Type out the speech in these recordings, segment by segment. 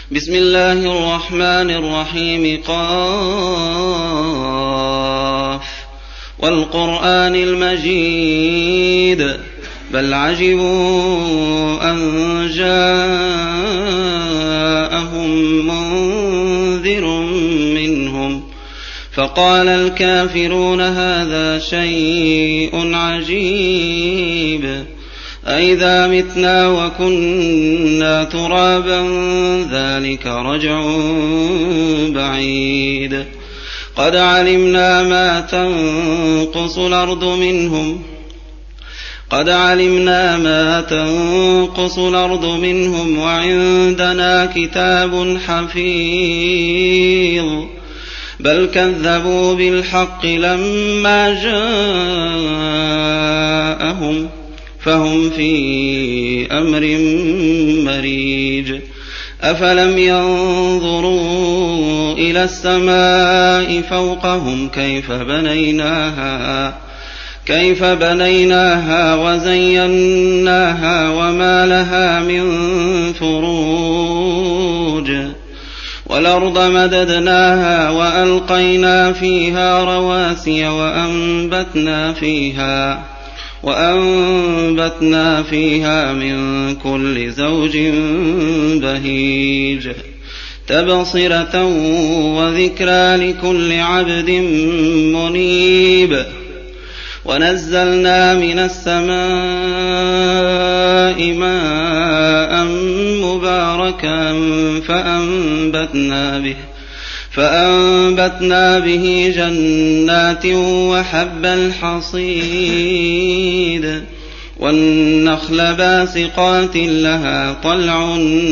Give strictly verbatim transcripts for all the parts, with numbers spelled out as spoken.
بسم الله الرحمن الرحيم. قاف والقرآن المجيد بل عجبوا أن جاءهم منذر منهم فقال الكافرون هذا شيء عجيب أئذا متنا وكنا ترابا ذلك رجع بعيد قد علمنا ما تنقص الأرض منهم قد علمنا ما تنقص الأرض منهم وعندنا كتاب حفيظ بل كذبوا بالحق لما جاءهم فهم في أمر مريج أفلم ينظروا إلى السماء فوقهم كيف بنيناها كيف بنيناها وزيناها وما لها من فروج والأرض مددناها وألقينا فيها رواسي وأنبتنا فيها وأنبتنا فيها من كل زوج بهيج تبصرة وذكرى لكل عبد منيب ونزلنا من السماء ماء مباركا فأنبتنا به فأنبتنا به جنات وحب الحصيد والنخل باسقات لها طلع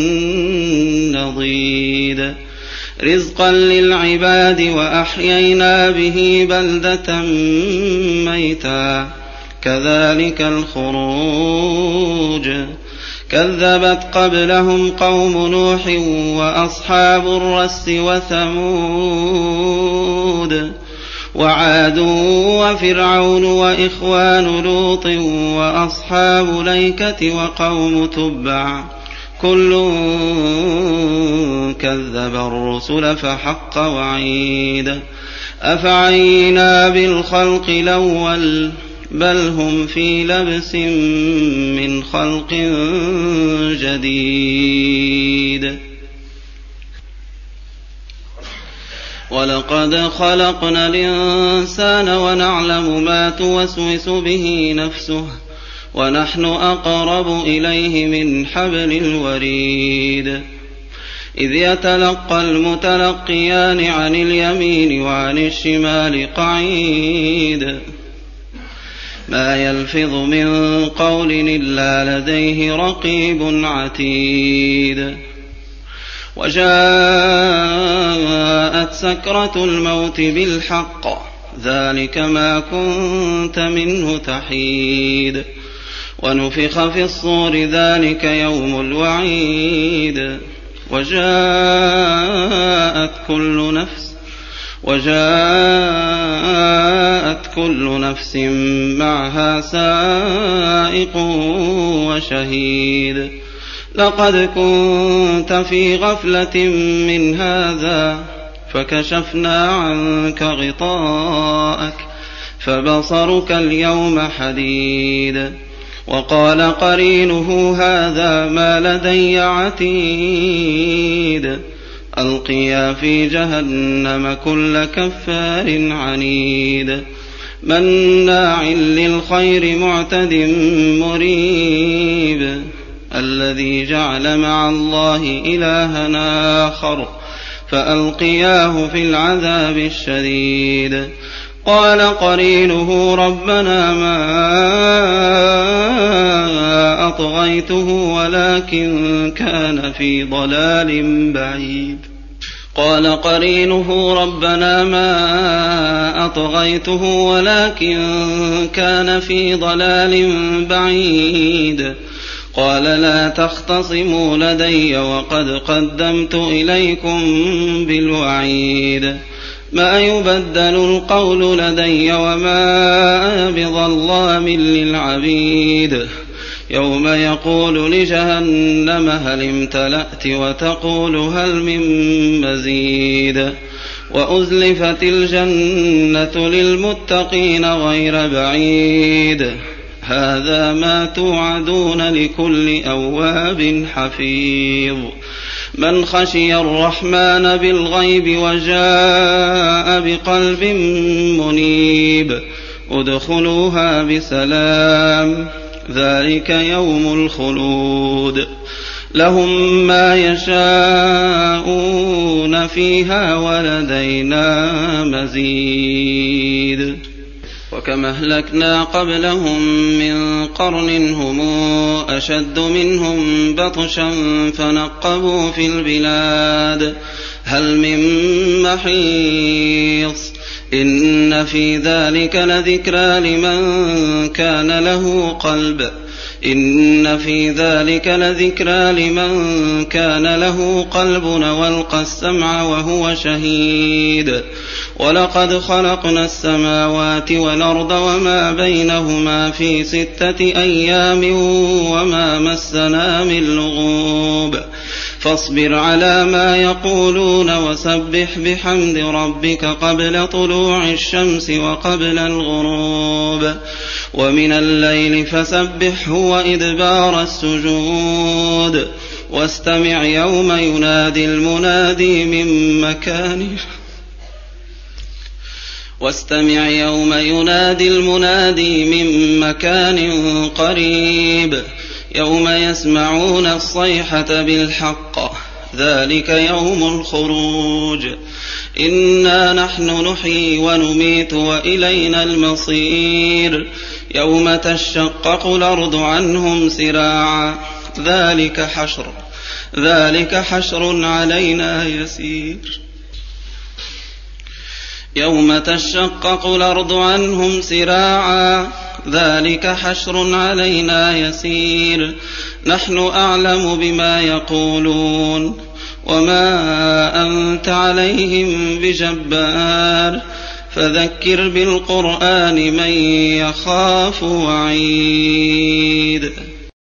نضيد رزقا للعباد وأحيينا به بلدة ميتا كذلك الخروج كذبت قبلهم قوم نوح وأصحاب الرس وثمود وعاد وفرعون وإخوان لوط وأصحاب الأيكة وقوم تبع كل كذب الرسل فحق وعيد أفعينا بالخلق الأول بل هم في لبس من خلق جديد ولقد خلقنا الإنسان ونعلم ما توسوس به نفسه ونحن أقرب إليه من حبل الوريد إذ يتلقى المتلقيان عن اليمين وعن الشمال قعيد ما يلفظ من قول إلا لديه رقيب عتيد وجاءت سكرة الموت بالحق ذلك ما كنت منه تحيد ونفخ في الصور ذلك يوم الوعيد وجاءت كل نفس وجاءت كل نفس معها سائق وشهيد لقد كنت في غفلة من هذا فكشفنا عنك غطاءك فبصرك اليوم حديد وقال قرينه هذا ما لدي عتيد ألقيا في جهنم كل كفار عنيد مناع للخير معتد مريب الذي جعل مع الله إلها آخر فألقياه في العذاب الشديد قال قرينه ربنا ما أطغيته ولكن كان في ضلال بعيد قال قرينه ربنا ما أطغيته ولكن كان في ضلال بعيد قال لا تختصموا لدي وقد قدمت إليكم بالوعيد ما يبدل القول لدي وما أنا بظلام للعبيد يوم يقول لجهنم هل امتلأت وتقول هل من مزيد وأزلفت الجنة للمتقين غير بعيد هذا ما توعدون لكل أواب حفيظ من خشي الرحمن بالغيب وجاء بقلب منيب ادخلوها بسلام ذلك يوم الخلود لهم ما يشاءون فيها ولدينا مزيد وكما أهلكنا قبلهم من قرن هم أشد منهم بطشا فنقبوا في البلاد هل من محيص إن في ذلك لذكرى لمن كان له قلب إن في ذلك لذكرى لمن كان له قلب والقى السمع وهو شهيد ولقد خلقنا السماوات والأرض وما بينهما في ستة أيام وما مسنا من لغوب فاصبر على ما يقولون وسبح بحمد ربك قبل طلوع الشمس وقبل الغروب ومن الليل فسبحه وإدبار السجود واستمع يوم ينادي المنادي من مكان واستمع يوم ينادي المنادي من مكان قريب يوم يسمعون الصيحة بالحق ذلك يوم الخروج إنا نحن نحيي ونميت وإلينا المصير يوم تشقق الأرض عنهم سراعا ذلك حشر ذلك حشر علينا يسير يوم تشقق الأرض عنهم سراعا ذلك حشر علينا يسير نحن أعلم بما يقولون وما أنت عليهم بجبار فذكر بالقرآن من يخاف وعيد